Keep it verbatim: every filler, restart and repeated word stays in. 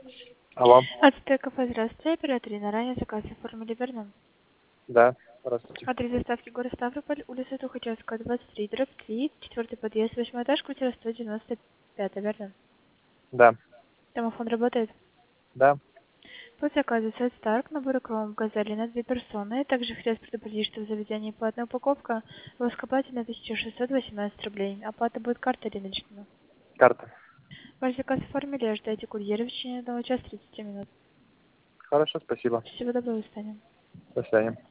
Алло. Ацтек кафе, здравствуйте. Оператор Ирина, ранее заказ оформили, верно? Да, здравствуйте. Адрес доставки город Ставрополь, улица Тухачевская, двадцать три, дробь три, четвертый подъезд, восьмой этаж, квартира сто девяносто пять, верно? Да, Домофон работает? да. По заказу сет Старк, набор кром, газели на две персоны. Также хотелось предупредить, что в заведении платная упаковка, воскопательная тысяча шестьсот восемнадцать рублей. Оплата будет картой или наличными. Карта. Ваш заказ оформили, ожидайте курьера в течение одного часа тридцати минут. Хорошо, спасибо. Всего доброго, до свидания. До свидания.